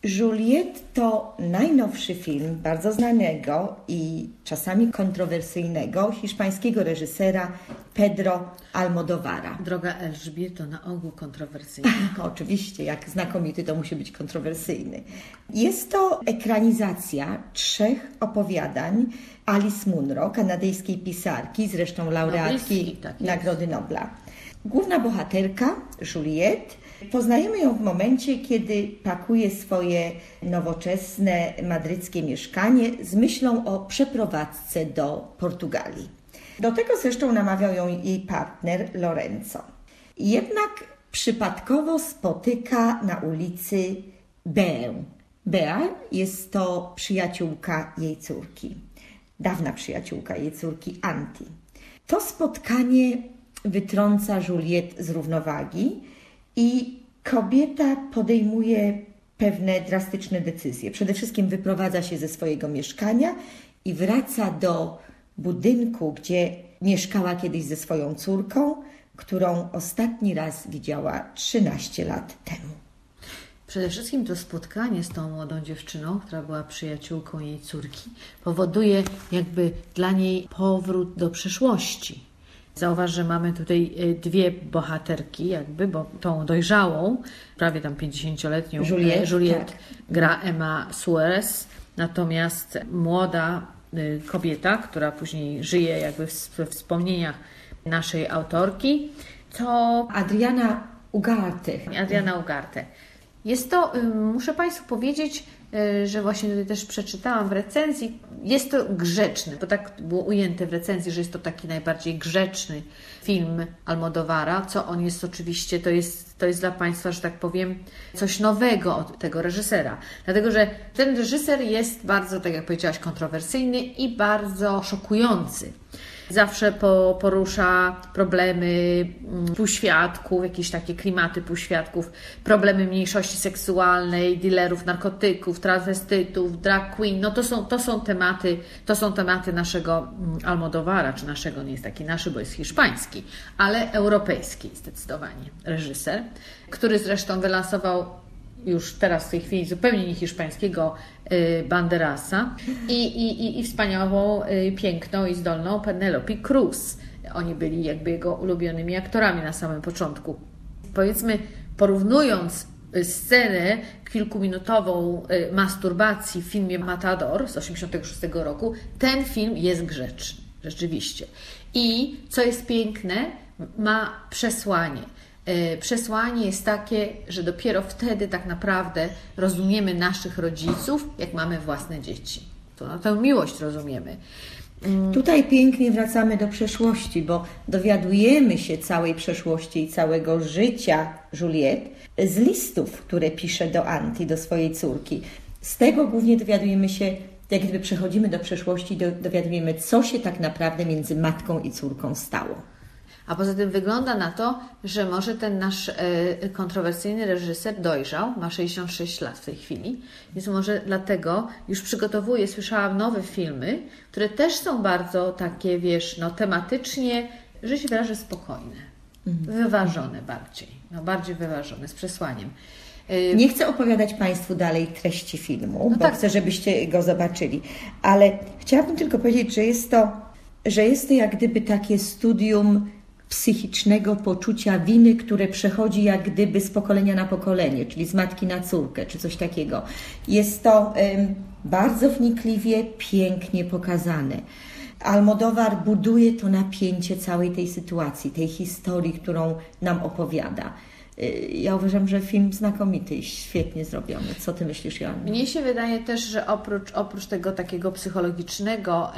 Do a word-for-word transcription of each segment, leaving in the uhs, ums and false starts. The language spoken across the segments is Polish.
Juliette to najnowszy film bardzo znanego i czasami kontrowersyjnego hiszpańskiego reżysera Pedro Almodóvara. Droga Elżbieto, na ogół kontrowersyjny. Oczywiście, jak znakomity, to musi być kontrowersyjny. Jest to ekranizacja trzech opowiadań Alice Munro, kanadyjskiej pisarki, zresztą laureatki tak Nagrody Nobla. Główna bohaterka, Juliette, poznajemy ją w momencie, kiedy pakuje swoje nowoczesne madryckie mieszkanie z myślą o przeprowadzce do Portugalii. Do tego zresztą namawiał ją jej partner Lorenzo. Jednak przypadkowo spotyka na ulicy Beę. Bea jest to przyjaciółka jej córki, dawna przyjaciółka jej córki Anti. To spotkanie wytrąca Juliette z równowagi i kobieta podejmuje pewne drastyczne decyzje. Przede wszystkim wyprowadza się ze swojego mieszkania i wraca do budynku, gdzie mieszkała kiedyś ze swoją córką, którą ostatni raz widziała trzynaście lat temu. Przede wszystkim to spotkanie z tą młodą dziewczyną, która była przyjaciółką jej córki, powoduje jakby dla niej powrót do przeszłości. Zauważ, że mamy tutaj dwie bohaterki, jakby, bo tą dojrzałą, prawie tam pięćdziesięcioletnią Juliette, Juliette tak. gra Emma Suarez, natomiast młoda kobieta, która później żyje jakby we wspomnieniach naszej autorki, to Adriana Ugarte. Adriana Ugarte. Jest to, muszę Państwu powiedzieć, że właśnie tutaj też przeczytałam w recenzji, jest to grzeczny, bo tak było ujęte w recenzji, że jest to taki najbardziej grzeczny film Almodóvara, co on jest oczywiście, to jest, to jest dla Państwa, że tak powiem, coś nowego od tego reżysera. Dlatego, że ten reżyser jest bardzo, tak jak powiedziałaś, kontrowersyjny i bardzo szokujący. Zawsze po, porusza problemy półświadków, jakieś takie klimaty półświadków, problemy mniejszości seksualnej, dealerów narkotyków, transwestytów, drag queen. No to są, to są tematy, to są tematy naszego Almodóvara, czy naszego, nie jest taki naszy, bo jest hiszpański, ale europejski zdecydowanie reżyser, który zresztą wylansował już teraz w tej chwili zupełnie nie hiszpańskiego y, Banderasa i, i, i wspaniałą, y, piękną i zdolną Penelope Cruz. Oni byli jakby jego ulubionymi aktorami na samym początku. Powiedzmy, porównując scenę kilkuminutową y, masturbacji w filmie Matador z osiemdziesiątego szóstego roku, ten film jest grzeczny, rzeczywiście. I co jest piękne, ma przesłanie. Przesłanie jest takie, że dopiero wtedy tak naprawdę rozumiemy naszych rodziców, jak mamy własne dzieci. To na tę miłość rozumiemy. Tutaj pięknie wracamy do przeszłości, bo dowiadujemy się całej przeszłości i całego życia Juliette z listów, które pisze do Anti, do swojej córki. Z tego głównie dowiadujemy się, jak gdyby przechodzimy do przeszłości, dowiadujemy, co się tak naprawdę między matką i córką stało. A poza tym wygląda na to, że może ten nasz e, kontrowersyjny reżyser dojrzał, ma sześćdziesiąt sześć lat w tej chwili, więc może dlatego już przygotowuje, słyszałam, nowe filmy, które też są bardzo takie, wiesz, no tematycznie, że się wyrażę, spokojne, mhm. wyważone bardziej, no bardziej wyważone, z przesłaniem. E, Nie chcę opowiadać Państwu dalej treści filmu, no bo tak. chcę, żebyście go zobaczyli, ale chciałabym tylko powiedzieć, że jest to, że jest to jak gdyby takie studium psychicznego poczucia winy, które przechodzi jak gdyby z pokolenia na pokolenie, czyli z matki na córkę, czy coś takiego. Jest to um, bardzo wnikliwie, pięknie pokazane. Almodóvar buduje to napięcie całej tej sytuacji, tej historii, którą nam opowiada. Ja uważam, że film znakomity i świetnie zrobiony. Co Ty myślisz, Joanna? Mnie się wydaje też, że oprócz, oprócz tego takiego psychologicznego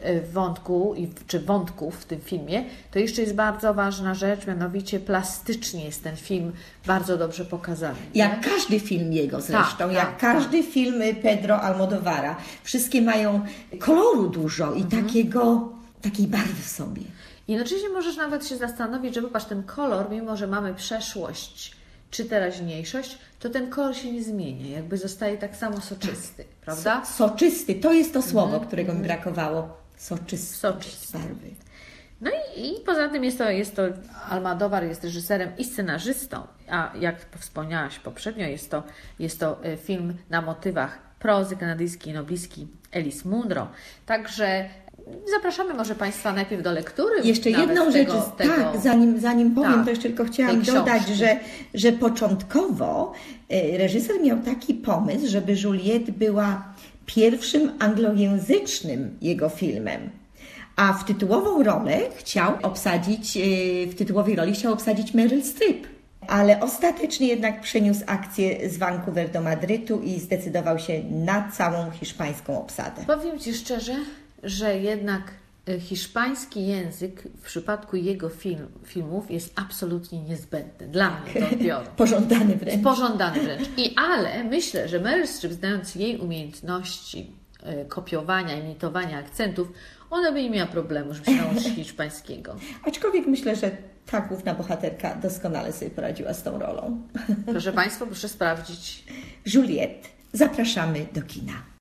wątku, czy wątków w tym filmie, to jeszcze jest bardzo ważna rzecz, mianowicie plastycznie jest ten film bardzo dobrze pokazany. Nie? Jak każdy film jego zresztą, tak, jak tak, każdy tak. film Pedro Almodóvara. Wszystkie mają koloru dużo i mhm. takiego, takiej barwy w sobie. Jednocześnie możesz nawet się zastanowić, że popatrz, ten kolor, mimo że mamy przeszłość czy teraźniejszość, to ten kolor się nie zmienia, jakby zostaje tak samo soczysty, tak. prawda? So, soczysty, to jest to słowo, mm, którego mm. mi brakowało. Soczysty. Soczysty. Barwy. No i, i poza tym jest to, jest to Almodóvar jest reżyserem i scenarzystą, a jak wspomniałaś poprzednio, jest to, jest to film na motywach prozy kanadyjskiej noblistki Alice Munro. Także zapraszamy może Państwa najpierw do lektury. Jeszcze jedną rzecz, tego, tego... tak, zanim, zanim powiem, tak, to jeszcze tylko chciałam dodać, że, że początkowo reżyser miał taki pomysł, żeby Juliette była pierwszym anglojęzycznym jego filmem. A w tytułową rolę chciał obsadzić, w tytułowej roli chciał obsadzić Meryl Streep. Ale ostatecznie jednak przeniósł akcję z Vancouver do Madrytu i zdecydował się na całą hiszpańską obsadę. Powiem Ci szczerze, że jednak hiszpański język w przypadku jego film, filmów jest absolutnie niezbędny. Dla mnie to biorę. Pożądany wręcz. Pożądany wręcz. I ale myślę, że Meryl Streep, znając jej umiejętności kopiowania, imitowania akcentów, ona by nie miała problemu, żeby się nauczyć hiszpańskiego. Aczkolwiek myślę, że ta główna bohaterka doskonale sobie poradziła z tą rolą. Proszę Państwa, proszę sprawdzić. Juliette, zapraszamy do kina.